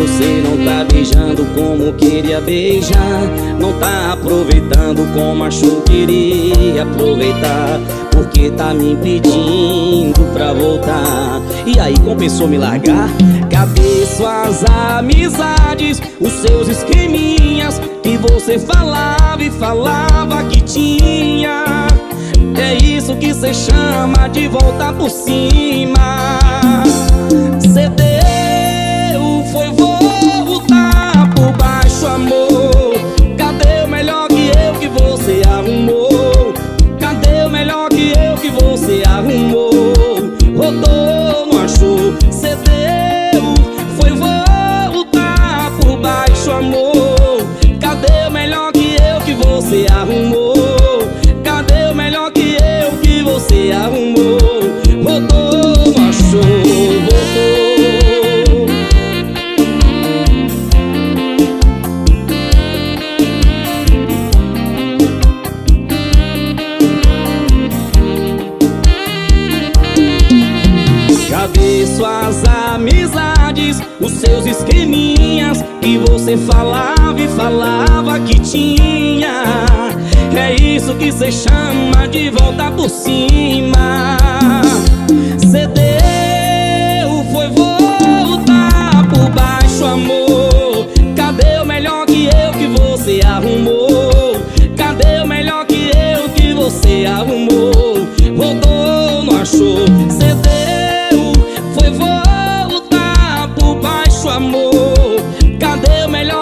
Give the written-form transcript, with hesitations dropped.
você não tá beijando como queria beijar, não tá aproveitando como achou que iria aproveitar, porque tá me pedindo pra voltar. E aí, compensou me largar? Cadê suas amizades, os seus esqueminhas que você falava e falava que tinha? É isso que cê chama de voltar por cima. Cê deu, foi voltar por baixo, amor. Cadê o melhor que eu que você arrumou? Cadê o melhor que eu que você arrumou? Rodou, não achou? Cê deu, foi voltar por baixo, amor. Cadê o melhor que eu que você arrumou? Cadê o melhor que eu que você arrumou? Rodou, não achou? Voltou. Cadê suas amizades, os seus esqueminhas que você falava e falava que tinha? É isso que cê chama de voltar por cima. Cê